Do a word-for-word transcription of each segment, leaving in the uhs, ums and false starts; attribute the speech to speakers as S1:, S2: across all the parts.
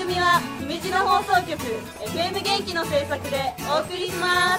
S1: 組は姫路の放送局 エフエム 元気の制作でお送りします。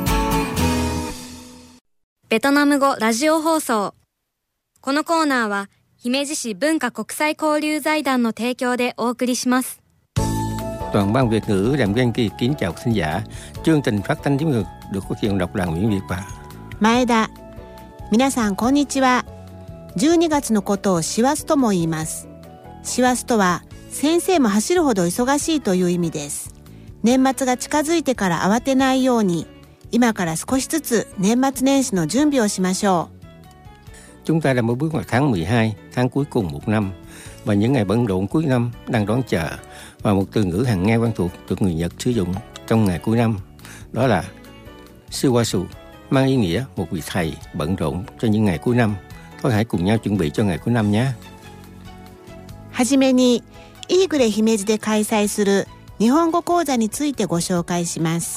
S2: ベトナム語ラジオ放送。このコーナーは姫路市文化国際交流財団の提供でお送りします。
S3: Toàn ban Việt ngữ Đàm Giang Kỳ kính chào khán giả. Chương trình phát thanh tiếng Việt được thực hiện độc đoàn Nguyễn Việt và
S4: 前田。皆さんこんにちは。じゅうにがつのことを師走とも言います。師走とは先生も走るほど忙しいという意味です。年末が近づいてから慌てないように、今から少しずつ年末年始の準備をしましょう。
S3: Chúng ta đang bước vào tháng mười hai, tháng cuối cùng một năm, và những ngày bận rộn cuối năm đang đón chờ. Và một từ ngữ hàng nghe quen thuộc được người Nhật sử dụng trong ngày cuối năm, đó là Suwasu, mang ý nghĩa một vị thầy bận rộn cho những ngày cuối năm. Thôi hãy cùng nhau chuẩn bị cho ngày cuối năm nhé.
S4: はじめに、イーグレ姫路で開催する日本語講座についてご紹介します。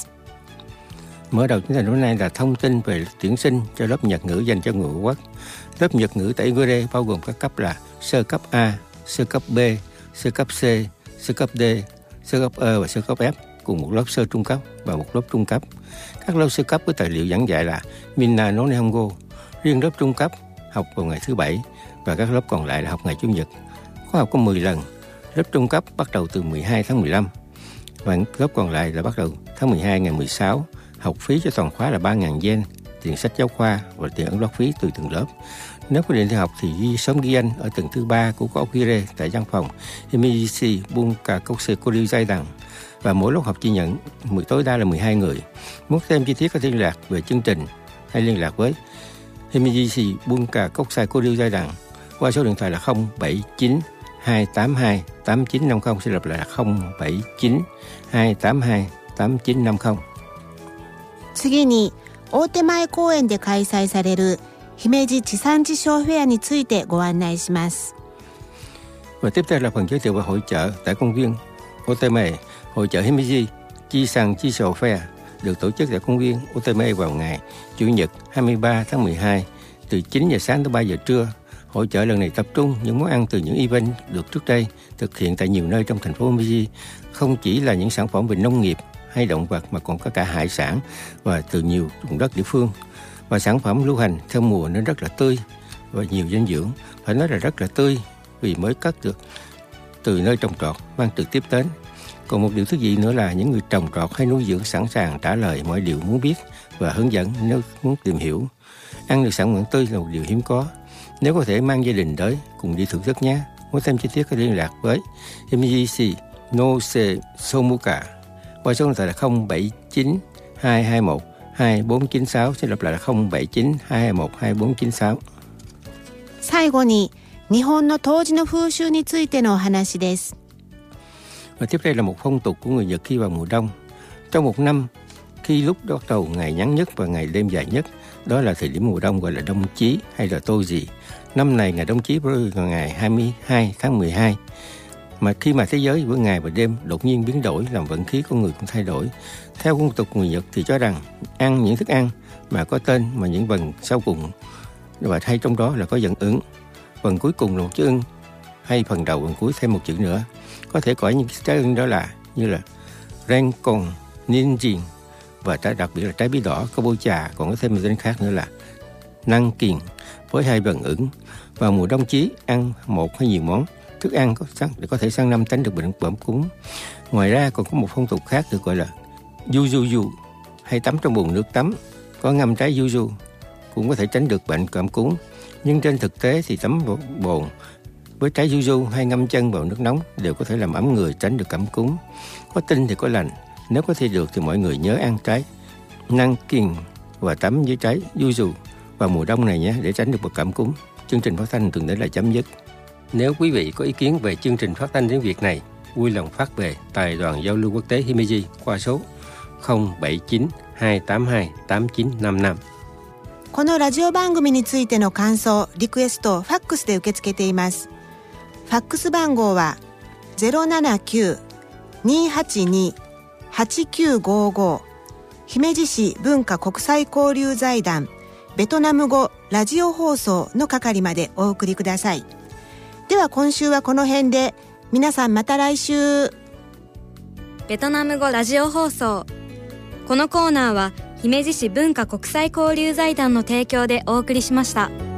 S3: Mở đầu chương trình hôm nay là thông tin về tuyển sinh cho lớp Nhật ngữ dành cho người Quốc. Lớp Nhật ngữ tại Igure bao gồm các cấp là sơ cấp A, sơ cấp B, sơ cấp C, sơ cấp D, sơ cấp E và sơ cấp F, cùng một lớp sơ trung cấp và một lớp trung cấp. Các lớp sơ cấp với tài liệu giảng dạy là Minna no Nihongo. Riêng lớp trung cấp học vào ngày thứ Bảy và các lớp còn lại là học ngày Chủ nhật. Khóa học có mười lần. Lớp trung cấp bắt đầu từ mười hai tháng mười lăm và lớp còn lại là bắt đầu tháng mười hai ngày mười sáu. Học phí cho toàn khóa là ba nghìn yen, tiền sách giáo khoa và tiền ấn loát phí tùy từng lớp. Nếu có điện theo học thì ghi sớm ghi danh ở tầng thứ ba của Kokire tại văn phòng Himeji Bunka Kokusai Koryu Zaidan, và mỗi lớp học chỉ nhận tối đa là mười hai người. Muốn xem chi tiết có thể liên lạc về chương trình hay liên lạc với Himeji Bunka Kokusai Koryu Zaidan qua số điện thoại là không bảy chín hai tám hai tám chín năm không. Sẽ lặp lại là không bảy chín hai tám hai tám chín năm không.
S4: 次に、大手前公園で開催される姫路地産地消フェアについてご案内します。
S3: Và tiếp theo là phần giới thiệu về hội chợ tại công viên Oteme. Hội chợ Himeji Chisan Chisho Fair được tổ chức tại công viên Oteme vào ngày Chủ nhật hai mươi ba tháng mười hai từ chín giờ sáng tới ba giờ trưa. Hội chợ lần này tập trung những món ăn từ những event được trước đây thực hiện tại nhiều nơi trong thành phố Himeji. Không chỉ là những sản phẩm về nông nghiệp hay động vật mà còn có cả hải sản và từ nhiều vùng đất địa phương. Và sản phẩm lưu hành theo mùa nên rất là tươi và nhiều dinh dưỡng. Phải nói là rất là tươi vì mới cắt được từ nơi trồng trọt mang trực tiếp đến. Còn một điều thú vị nữa là những người trồng trọt hay nuôi dưỡng sẵn sàng trả lời mọi điều muốn biết và hướng dẫn nếu muốn tìm hiểu. Ăn được sản phẩm tươi là một điều hiếm có. Nếu có thể mang gia đình tới cùng đi thưởng thức nhé. Muốn thêm chi tiết có liên lạc với Himeji no Se Somuka qua số điện thoại là không bảy chín hai hai một hai bốn chín sáu. Sẽ lặp lại là không bảy chín hai hai một hai bốn chín sáu.
S4: 最後に、日本の冬至の風習についてのお話です。
S3: Và tiếp đây là một phong tục của người Nhật khi vào mùa đông. Trong một năm, khi lúc bắt đầu ngày ngắn nhất và ngày đêm dài nhất, đó là thời điểm mùa đông gọi là đông chí hay là Toji. Năm này ngày đông chí rơi vào ngày hai mươi hai tháng mười hai. Mà khi mà thế giới giữa ngày và đêm đột nhiên biến đổi, làm vận khí con người cũng thay đổi. Theo phong tục người Nhật thì cho rằng ăn những thức ăn mà có tên mà những vần sau cùng và hay trong đó là có dẫn ứng. Phần cuối cùng là một chữ ưng, hay phần đầu phần cuối thêm một chữ nữa. Có thể gọi những trái ưng đó là như là renkon, ninjin và trái đặc biệt là trái bí đỏ, có bôi trà, còn có thêm một tên khác nữa là năng kiền với hai vần ứng. Vào mùa đông chí ăn một hay nhiều món thức ăn có sẵn để có thể sang năm tránh được bệnh bẩm cúm. Ngoài ra còn có một phong tục khác được gọi là yuzuyu hay tắm trong bồn nước tắm có ngâm trái yuzu cũng có thể tránh được bệnh cảm cúm. Nhưng trên thực tế thì tắm bồn với trái yuzu hay ngâm chân vào nước nóng đều có thể làm ấm người, tránh được cảm cúm. Có tin thì có lành. Nếu có thể được thì mọi người nhớ ăn trái năng kiền và tắm với trái yuzu vào mùa đông này nhé, để tránh được bệnh cảm cúm. Chương trình phát thanh tuần đến là chấm dứt. Nếu quý vị có ý kiến về chương trình phát thanh tiếng Việt này, vui lòng phát về Đài đoàn giao lưu quốc tế Himeji qua số không bảy chín hai tám hai tám chín năm năm.
S4: このラジオ番組についての感想、リクエストをファックスで受け付けています。ファックス番号は ゼロななきゅう にーはちに はちきゅうごご 姫路市文化国際交流財団ベトナム語ラジオ放送の係までお送りください。では今週はこの辺で、 皆さんまた来週。
S2: ベトナム語ラジオ放送。このコーナーは姫路市文化国際交流財団の提供でお送りしました。